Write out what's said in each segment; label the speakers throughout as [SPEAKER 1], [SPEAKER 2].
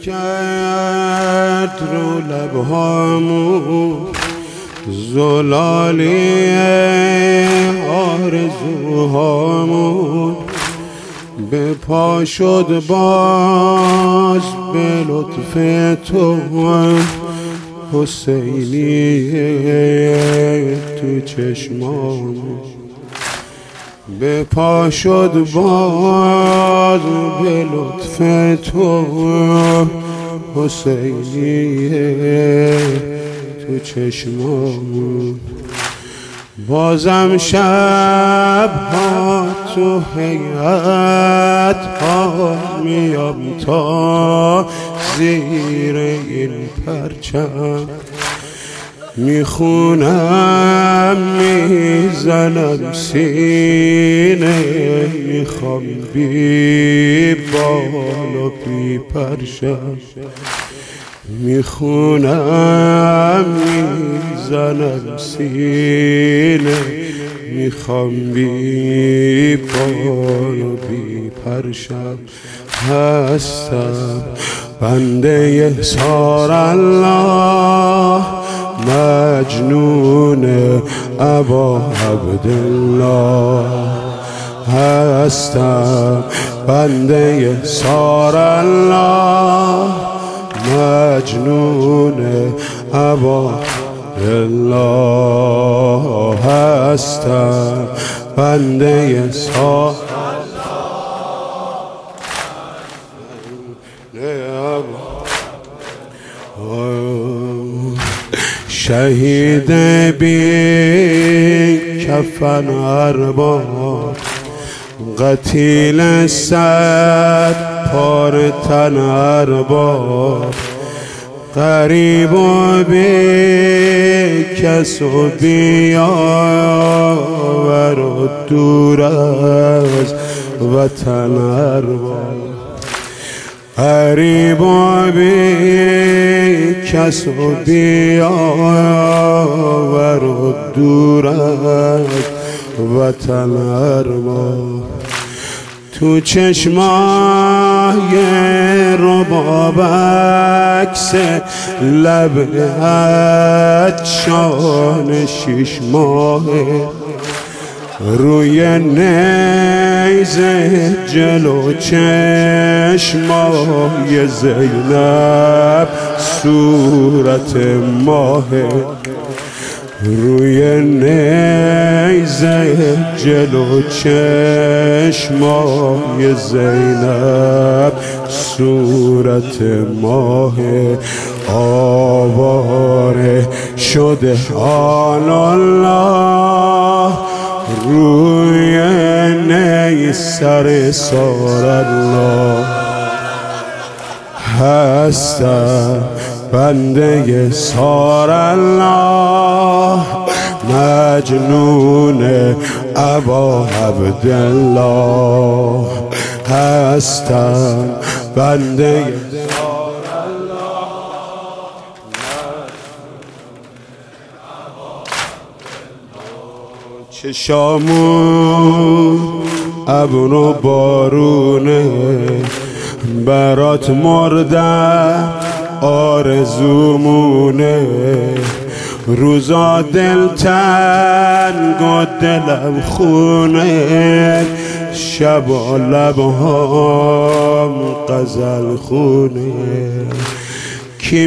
[SPEAKER 1] کرد رو لبهامون زلالی آرزوهامون، به پا شد باز به لطف تو حسینی تو چشمامون، به پا شد باز به لطف تو حسینی تو چشمامون. بازم شب ها تو هیئت ها میام تا زیر این پرچم، میخونم میزنم سینه، میخوام بی بال و بی پرچم، میخونم میزنم سینه، میخوام بی بال و بی پرچم. هستم بنده یسار الله، مجنون ابا عبدالله. هستم بنده یسار الله، مجنون ابا الله. هستم بنده یسار شهید بی کفن ارباب، قتیل صد پار تن ارباب، غریب و بی کس و بیاور و دور از وطن ارباب، غریب و بی کس و بیاور و دور از وطن ارباب. تو چشمای رباب عکس لب عطشان 6 ماهه، روی نیزه جلو چشمای زینب صورت ماهه، روی نیزه جلو چشمای زینب صورت ماهه. آواره شده آن الله، روی نی سر سار الله. هستم بنده یسار الله، مجنون ابا عبدالله. هستم بنده یسار الله، چشامون ابر و بارونه، برات مردم آرزومونه، روزا دل تنگ و دلم خونه، شبا لبهام غزل خونه. کی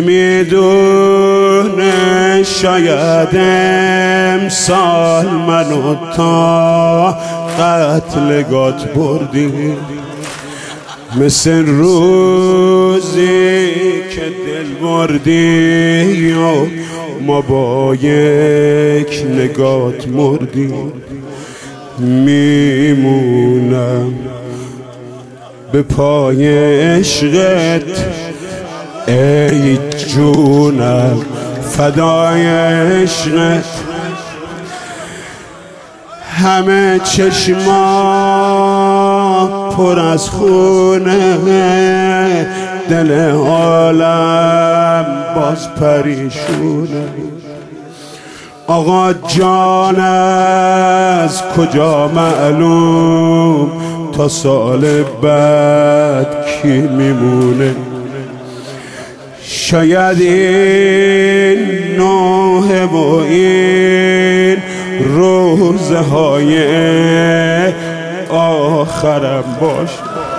[SPEAKER 1] میدونه شاید امسال منو تا قتلگات بردی، مثل روزی که دل بردی و ما با یک نگات مردیم. میمونم به پای عشقت ای جونم، فدای عشقت. همه چشما پر از خونه، دل عالم باز پریشونه. آقا جان از کجا معلوم، تا سال بعد کی میمونه؟ شاید این نوحه و این روزه های آخرم باشه.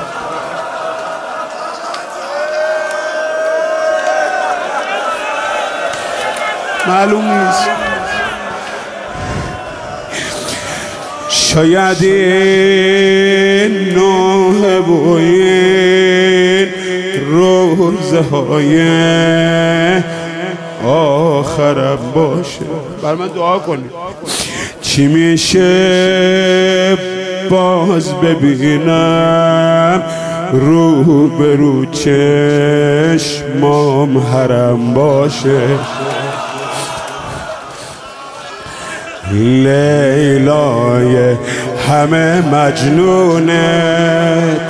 [SPEAKER 1] معلوم نیست. شاید این نوحه و این روزه های آخرم باشه. بر من دعا کنید. چی میشه باز ببینم رو به رو چشمام حرم باشه. لیلای همه مجنونت،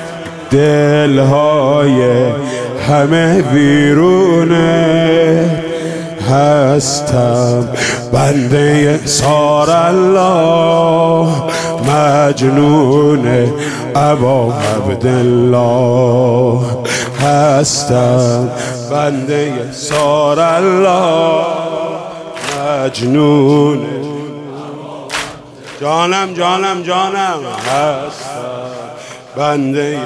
[SPEAKER 1] دلهای همه ویرونت، هستم بنده سار الله، مجنون ابا عبدالله، هستم بنده سار الله، مجنون جانم جانم جانم، هستم بنده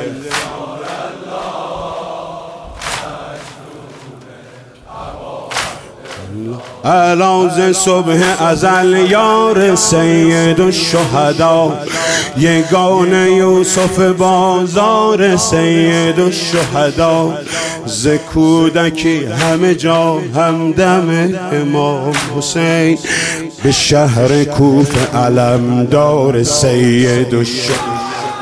[SPEAKER 1] علاوه صبح ازل یار سید الشهدا، یگان یوسف بازار سید الشهدا، ز کودکی همه جا همدم امام حسین، به شهر کوفه علمدار سید الشهدا.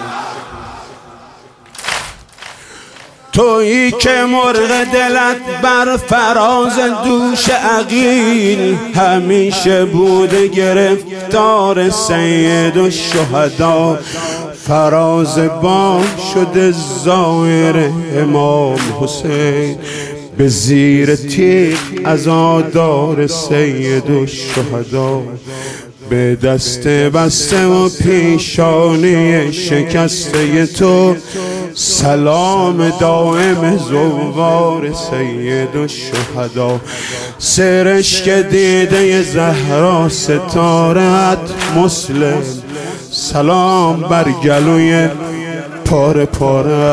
[SPEAKER 1] تویی که مرغ دلت بر فراز دوش عقیل، همیشه بوده گرفتار سید الشهدا، فراز بام شده زائر امام حسین، به زیر تیغ عزادار سید الشهدا، به دست بسته و پیشانی شکسته تو، سلام دائم زوار سید الشهدا. سرشک دیده زهرا ستارت مسلم، سلام بر گلوی پاره پاره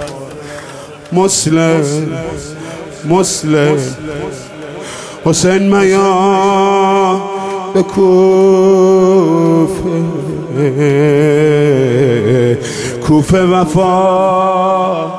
[SPEAKER 1] مسلم. مسلم حسین میا به کوفه، کوفه وفا